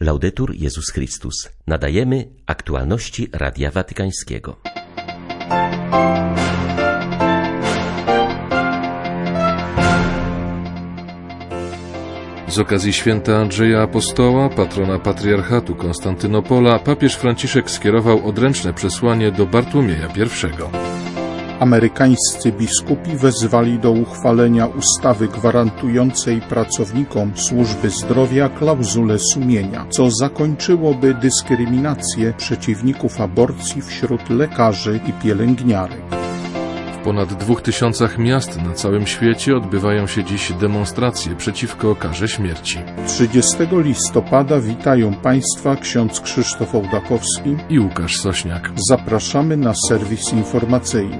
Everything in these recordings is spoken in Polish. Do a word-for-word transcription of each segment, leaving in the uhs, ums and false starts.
Laudetur Jezus Chrystus. Nadajemy aktualności Radia Watykańskiego. Z okazji święta Andrzeja Apostoła, patrona patriarchatu Konstantynopola, papież Franciszek skierował odręczne przesłanie do Bartłomieja pierwszego. Amerykańscy biskupi wezwali do uchwalenia ustawy gwarantującej pracownikom służby zdrowia klauzulę sumienia, co zakończyłoby dyskryminację przeciwników aborcji wśród lekarzy i pielęgniarek. W ponad dwóch tysiącach miast na całym świecie odbywają się dziś demonstracje przeciwko karze śmierci. trzydziestego listopada witają Państwa ksiądz Krzysztof Ołdakowski i Łukasz Sośniak. Zapraszamy na serwis informacyjny.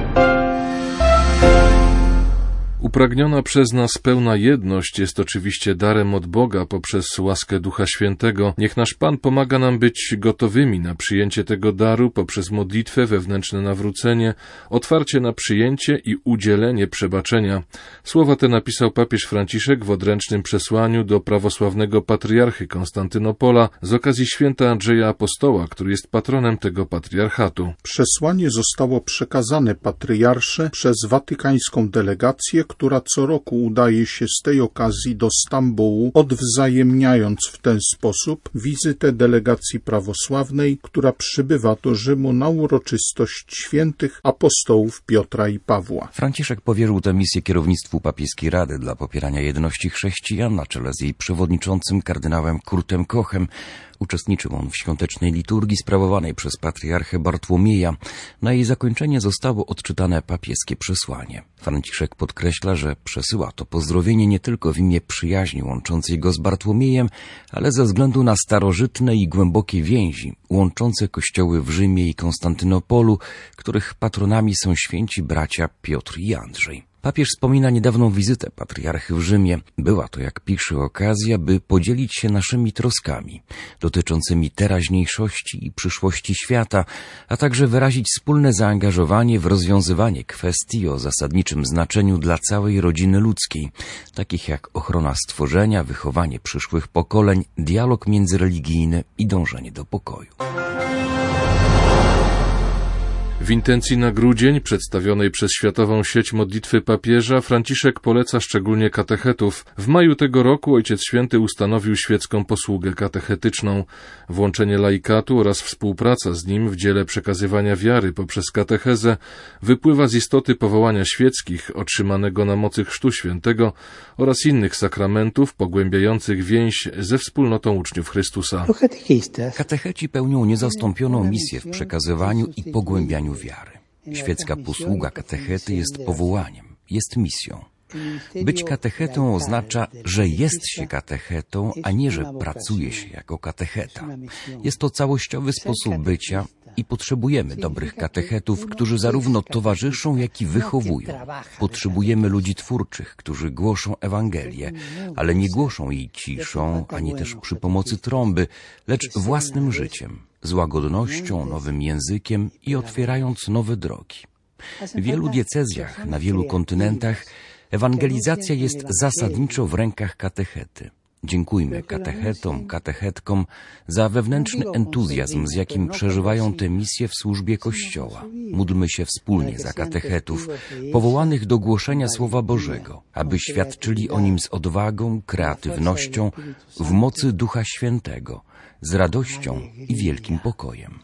Upragniona przez nas pełna jedność jest oczywiście darem od Boga poprzez łaskę Ducha Świętego. Niech nasz Pan pomaga nam być gotowymi na przyjęcie tego daru poprzez modlitwę, wewnętrzne nawrócenie, otwarcie na przyjęcie i udzielenie przebaczenia. Słowa te napisał papież Franciszek w odręcznym przesłaniu do prawosławnego patriarchy Konstantynopola z okazji święta Andrzeja Apostoła, który jest patronem tego patriarchatu. Przesłanie zostało przekazane patriarsze przez watykańską delegację, która co roku udaje się z tej okazji do Stambułu, odwzajemniając w ten sposób wizytę delegacji prawosławnej, która przybywa do Rzymu na uroczystość świętych apostołów Piotra i Pawła. Franciszek powierzył tę misję kierownictwu Papieskiej Rady dla popierania jedności chrześcijan na czele z jej przewodniczącym kardynałem Kurtem Kochem. Uczestniczył on w świątecznej liturgii sprawowanej przez patriarchę Bartłomieja. Na jej zakończenie zostało odczytane papieskie przesłanie. Franciszek podkreśla, że przesyła to pozdrowienie nie tylko w imię przyjaźni łączącej go z Bartłomiejem, ale ze względu na starożytne i głębokie więzi łączące kościoły w Rzymie i Konstantynopolu, których patronami są święci bracia Piotr i Andrzej. Papież wspomina niedawną wizytę patriarchy w Rzymie. Była to, jak pisze, okazja, by podzielić się naszymi troskami dotyczącymi teraźniejszości i przyszłości świata, a także wyrazić wspólne zaangażowanie w rozwiązywanie kwestii o zasadniczym znaczeniu dla całej rodziny ludzkiej, takich jak ochrona stworzenia, wychowanie przyszłych pokoleń, dialog międzyreligijny i dążenie do pokoju. W intencji na grudzień, przedstawionej przez Światową Sieć Modlitwy Papieża, Franciszek poleca szczególnie katechetów. W maju tego roku Ojciec Święty ustanowił świecką posługę katechetyczną. Włączenie laikatu oraz współpraca z nim w dziele przekazywania wiary poprzez katechezę wypływa z istoty powołania świeckich otrzymanego na mocy Chrztu Świętego oraz innych sakramentów pogłębiających więź ze wspólnotą uczniów Chrystusa. Katecheci pełnią niezastąpioną misję w przekazywaniu i pogłębianiu wiary. Świecka posługa katechety jest powołaniem, jest misją. Być katechetą oznacza, że jest się katechetą, a nie, że pracuje się jako katecheta. Jest to całościowy sposób bycia i potrzebujemy dobrych katechetów, którzy zarówno towarzyszą, jak i wychowują. Potrzebujemy ludzi twórczych, którzy głoszą Ewangelię, ale nie głoszą jej ciszą, ani też przy pomocy trąby, lecz własnym życiem, z łagodnością, nowym językiem i otwierając nowe drogi. W wielu diecezjach, na wielu kontynentach ewangelizacja jest zasadniczo w rękach katechety. Dziękujmy katechetom, katechetkom za wewnętrzny entuzjazm, z jakim przeżywają tę misję w służbie Kościoła. Módlmy się wspólnie za katechetów, powołanych do głoszenia Słowa Bożego, aby świadczyli o nim z odwagą, kreatywnością, w mocy Ducha Świętego, z radością i wielkim pokojem.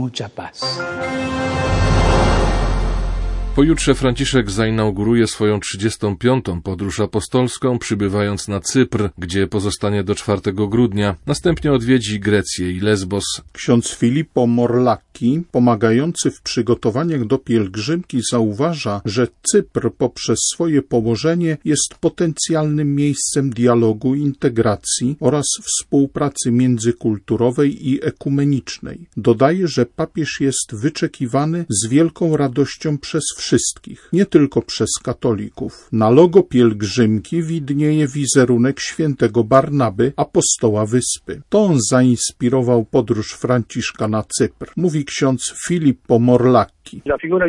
Pojutrze Franciszek zainauguruje swoją trzydziestą piątą podróż apostolską, przybywając na Cypr, gdzie pozostanie do czwartego grudnia. Następnie odwiedzi Grecję i Lesbos. Ksiądz Filippo Morlacchi, pomagający w przygotowaniach do pielgrzymki, zauważa, że Cypr poprzez swoje położenie jest potencjalnym miejscem dialogu, integracji oraz współpracy międzykulturowej i ekumenicznej. Dodaje, że papież jest wyczekiwany z wielką radością przez wszystkich, nie tylko przez katolików. Na logo pielgrzymki widnieje wizerunek świętego Barnaby, apostoła wyspy. To on zainspirował podróż Franciszka na Cypr, mówi ksiądz Filippo Morlacchi. walki.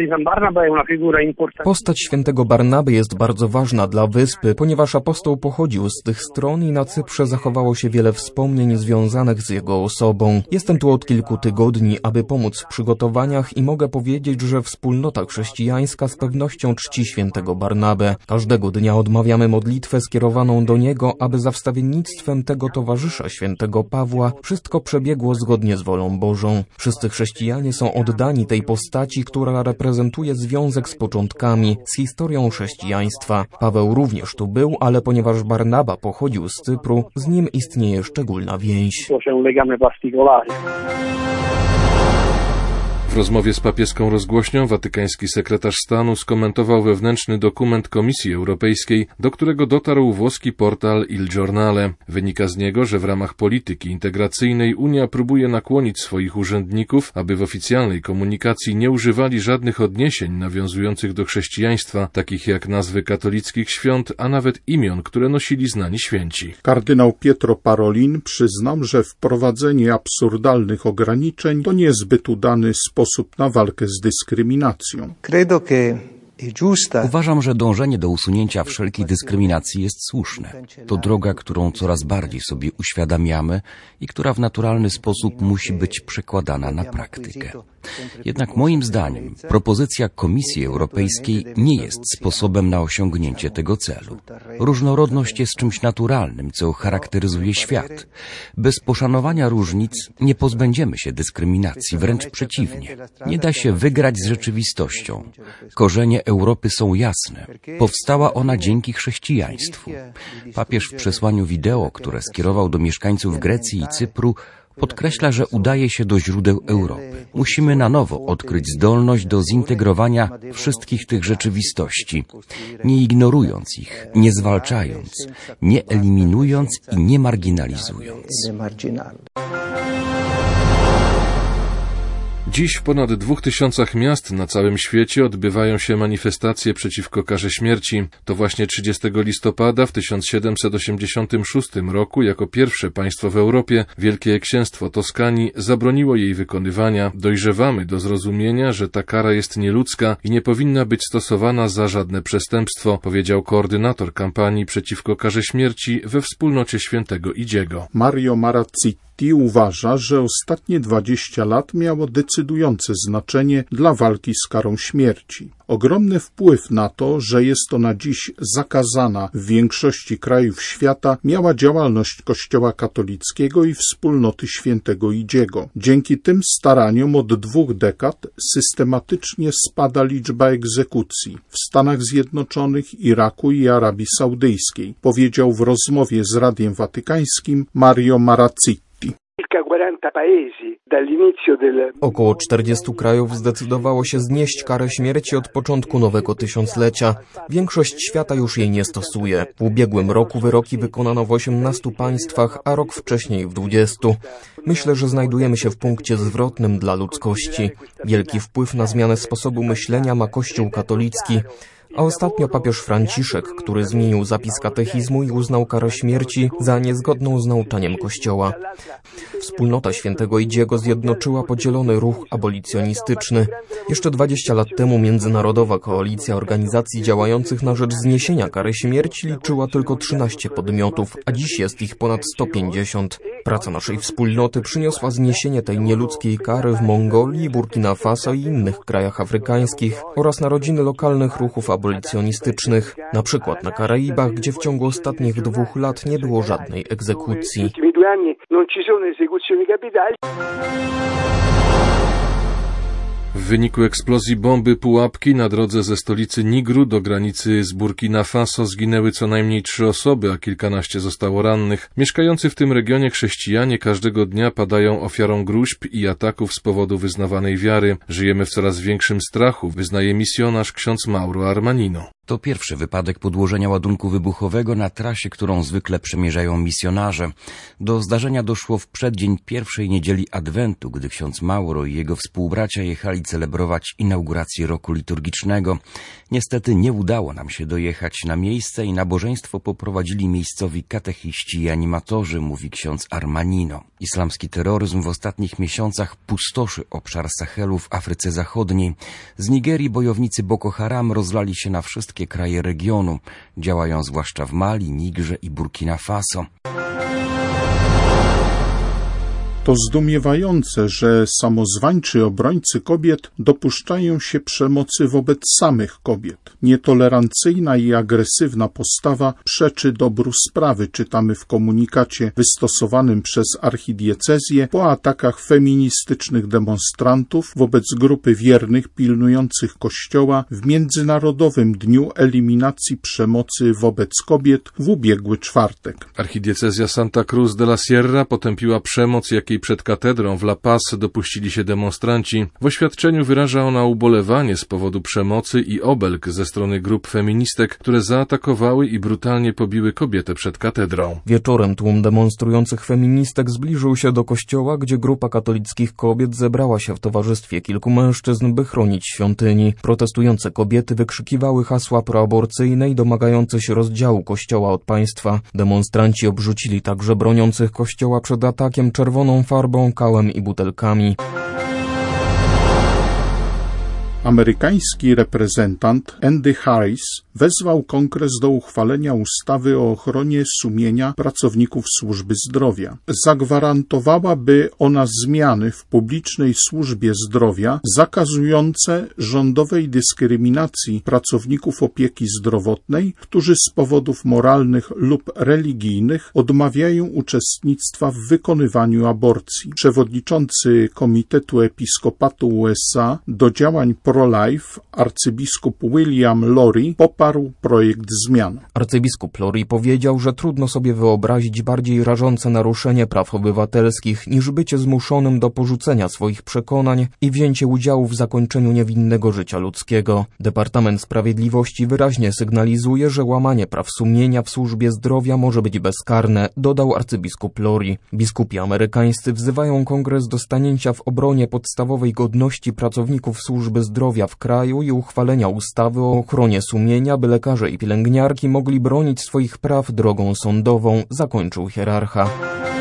Postać świętego Barnaby jest bardzo ważna dla wyspy, ponieważ apostoł pochodził z tych stron i na Cyprze zachowało się wiele wspomnień związanych z jego osobą. Jestem tu od kilku tygodni, aby pomóc w przygotowaniach i mogę powiedzieć, że wspólnota chrześcijańska z pewnością czci świętego Barnabę. Każdego dnia odmawiamy modlitwę skierowaną do niego, aby za wstawiennictwem tego towarzysza świętego Pawła wszystko przebiegło zgodnie z wolą Bożą. Wszyscy chrześcijanie są oddani tej postaci, która reprezentuje związek z początkami, z historią chrześcijaństwa. Paweł również tu był, ale ponieważ Barnaba pochodził z Cypru, z nim istnieje szczególna więź. W rozmowie z papieską rozgłośnią watykański sekretarz stanu skomentował wewnętrzny dokument Komisji Europejskiej, do którego dotarł włoski portal Il Giornale. Wynika z niego, że w ramach polityki integracyjnej Unia próbuje nakłonić swoich urzędników, aby w oficjalnej komunikacji nie używali żadnych odniesień nawiązujących do chrześcijaństwa, takich jak nazwy katolickich świąt, a nawet imion, które nosili znani święci. Kardynał Pietro Parolin przyznał, że wprowadzenie absurdalnych ograniczeń to niezbyt udany sposób na walkę z dyskryminacją. Uważam, że dążenie do usunięcia wszelkiej dyskryminacji jest słuszne. To droga, którą coraz bardziej sobie uświadamiamy i która w naturalny sposób musi być przekładana na praktykę. Jednak moim zdaniem propozycja Komisji Europejskiej nie jest sposobem na osiągnięcie tego celu. Różnorodność jest czymś naturalnym, co charakteryzuje świat. Bez poszanowania różnic nie pozbędziemy się dyskryminacji, wręcz przeciwnie. Nie da się wygrać z rzeczywistością. Korzenie Europy są jasne. Powstała ona dzięki chrześcijaństwu. Papież w przesłaniu wideo, które skierował do mieszkańców Grecji i Cypru, podkreśla, że udaje się do źródeł Europy. Musimy na nowo odkryć zdolność do zintegrowania wszystkich tych rzeczywistości, nie ignorując ich, nie zwalczając, nie eliminując i nie marginalizując. Dziś w ponad dwóch tysiącach miast na całym świecie odbywają się manifestacje przeciwko karze śmierci. To właśnie trzydziestego listopada w tysiąc siedemset osiemdziesiątym szóstym roku jako pierwsze państwo w Europie Wielkie Księstwo Toskanii zabroniło jej wykonywania. Dojrzewamy do zrozumienia, że ta kara jest nieludzka i nie powinna być stosowana za żadne przestępstwo, powiedział koordynator kampanii przeciwko karze śmierci we wspólnocie świętego Idziego. Mario Marazziti uważa, że ostatnie dwadzieścia lat miało decydujące znaczenie dla walki z karą śmierci. Ogromny wpływ na to, że jest ona dziś zakazana w większości krajów świata, miała działalność Kościoła katolickiego i wspólnoty świętego Idziego. Dzięki tym staraniom od dwóch dekad systematycznie spada liczba egzekucji w Stanach Zjednoczonych, Iraku i Arabii Saudyjskiej, powiedział w rozmowie z Radiem Watykańskim Mario Marazziti. Około czterdziestu krajów zdecydowało się znieść karę śmierci od początku nowego tysiąclecia. Większość świata już jej nie stosuje. W ubiegłym roku wyroki wykonano w osiemnastu państwach, a rok wcześniej w dwudziestu. Myślę, że znajdujemy się w punkcie zwrotnym dla ludzkości. Wielki wpływ na zmianę sposobu myślenia ma Kościół katolicki. A ostatnio papież Franciszek, który zmienił zapis katechizmu i uznał karę śmierci za niezgodną z nauczaniem Kościoła. Wspólnota świętego Idziego zjednoczyła podzielony ruch abolicjonistyczny. Jeszcze dwadzieścia lat temu Międzynarodowa Koalicja Organizacji Działających na rzecz Zniesienia Kary Śmierci liczyła tylko trzynaście podmiotów, a dziś jest ich ponad sto pięćdziesiąt. Praca naszej wspólnoty przyniosła zniesienie tej nieludzkiej kary w Mongolii, Burkina Faso i innych krajach afrykańskich oraz narodziny lokalnych ruchów abolicjonistycznych, na przykład na Karaibach, gdzie w ciągu ostatnich dwóch lat nie było żadnej egzekucji. W wyniku eksplozji bomby pułapki na drodze ze stolicy Nigru do granicy z Burkina Faso zginęły co najmniej trzy osoby, a kilkanaście zostało rannych. Mieszkający w tym regionie chrześcijanie każdego dnia padają ofiarą gróźb i ataków z powodu wyznawanej wiary. Żyjemy w coraz większym strachu, wyznaje misjonarz ksiądz Mauro Armanino. To pierwszy wypadek podłożenia ładunku wybuchowego na trasie, którą zwykle przemierzają misjonarze. Do zdarzenia doszło w przeddzień pierwszej niedzieli Adwentu, gdy ksiądz Mauro i jego współbracia jechali celebrować inaugurację roku liturgicznego. Niestety nie udało nam się dojechać na miejsce i nabożeństwo poprowadzili miejscowi katechiści i animatorzy, mówi ksiądz Armanino. Islamski terroryzm w ostatnich miesiącach pustoszy obszar Sahelu w Afryce Zachodniej. Z Nigerii bojownicy Boko Haram rozlali się na wszystkie kraje regionu. Działają zwłaszcza w Mali, Nigrze i Burkina Faso. To zdumiewające, że samozwańczy obrońcy kobiet dopuszczają się przemocy wobec samych kobiet. Nietolerancyjna i agresywna postawa przeczy dobru sprawy, czytamy w komunikacie wystosowanym przez archidiecezję po atakach feministycznych demonstrantów wobec grupy wiernych pilnujących Kościoła w Międzynarodowym Dniu Eliminacji Przemocy wobec Kobiet w ubiegły czwartek. Archidiecezja Santa Cruz de la Sierra potępiła przemoc, jakiej przed katedrą w La Paz dopuścili się demonstranci. W oświadczeniu wyraża ona ubolewanie z powodu przemocy i obelg ze strony grup feministek, które zaatakowały i brutalnie pobiły kobietę przed katedrą. Wieczorem tłum demonstrujących feministek zbliżył się do kościoła, gdzie grupa katolickich kobiet zebrała się w towarzystwie kilku mężczyzn, by chronić świątyni. Protestujące kobiety wykrzykiwały hasła proaborcyjne i domagające się rozdziału kościoła od państwa. Demonstranci obrzucili także broniących kościoła przed atakiem czerwoną farbą, kałem i butelkami. Amerykański reprezentant Andy Harris wezwał Kongres do uchwalenia ustawy o ochronie sumienia pracowników służby zdrowia. Zagwarantowałaby ona zmiany w publicznej służbie zdrowia zakazujące rządowej dyskryminacji pracowników opieki zdrowotnej, którzy z powodów moralnych lub religijnych odmawiają uczestnictwa w wykonywaniu aborcji. Przewodniczący Komitetu Episkopatu U S A do działań pro-life arcybiskup William Lori poparł projekt zmian. Arcybiskup Lori powiedział, że trudno sobie wyobrazić bardziej rażące naruszenie praw obywatelskich niż bycie zmuszonym do porzucenia swoich przekonań i wzięcie udziału w zakończeniu niewinnego życia ludzkiego. Departament Sprawiedliwości wyraźnie sygnalizuje, że łamanie praw sumienia w służbie zdrowia może być bezkarne, dodał arcybiskup Lori. Biskupi amerykańscy wzywają Kongres do stanięcia w obronie podstawowej godności pracowników służby zdrowia w kraju i uchwalenia ustawy o ochronie sumienia, by lekarze i pielęgniarki mogli bronić swoich praw drogą sądową, zakończył hierarcha.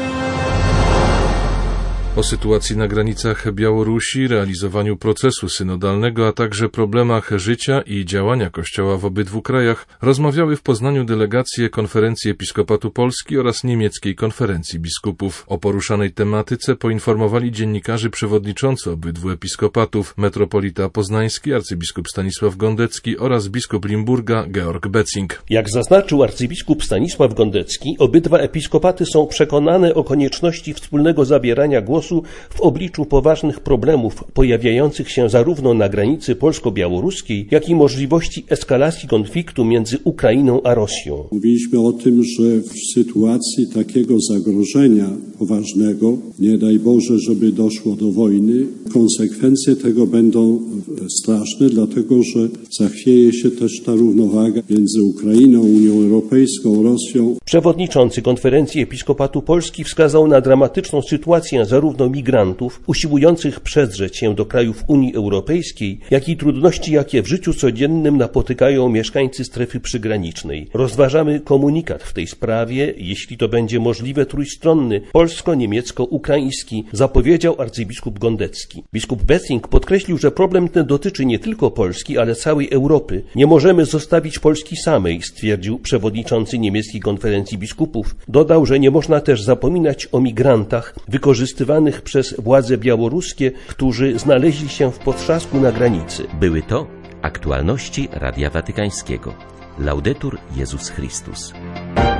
O sytuacji na granicach Białorusi, realizowaniu procesu synodalnego, a także problemach życia i działania Kościoła w obydwu krajach rozmawiały w Poznaniu delegacje Konferencji Episkopatu Polski oraz Niemieckiej Konferencji Biskupów. O poruszanej tematyce poinformowali dziennikarze przewodniczący obydwu episkopatów, metropolita poznański arcybiskup Stanisław Gondecki oraz biskup Limburga Georg Becing. Jak zaznaczył arcybiskup Stanisław Gondecki, obydwa episkopaty są przekonane o konieczności wspólnego zabierania głosu w obliczu poważnych problemów pojawiających się zarówno na granicy polsko-białoruskiej, jak i możliwości eskalacji konfliktu między Ukrainą a Rosją. Mówiliśmy o tym, że w sytuacji takiego zagrożenia poważnego, nie daj Boże, żeby doszło do wojny, konsekwencje tego będą straszne, dlatego że zachwieje się też ta równowaga między Ukrainą, Unią Europejską, Rosją. Przewodniczący Konferencji Episkopatu Polski wskazał na dramatyczną sytuację zarówno migrantów usiłujących przedrzeć się do krajów Unii Europejskiej, jak i trudności, jakie w życiu codziennym napotykają mieszkańcy strefy przygranicznej. Rozważamy komunikat w tej sprawie, jeśli to będzie możliwe trójstronny, polsko-niemiecko-ukraiński, zapowiedział arcybiskup Gondecki. Biskup Becing podkreślił, że problem ten dotyczy nie tylko Polski, ale całej Europy. Nie możemy zostawić Polski samej, stwierdził przewodniczący Niemieckiej Konferencji Biskupów. Dodał, że nie można też zapominać o migrantach wykorzystywanych przez władze białoruskie, którzy znaleźli się w potrzasku na granicy. Były to aktualności Radia Watykańskiego. Laudetur Jezus Chrystus.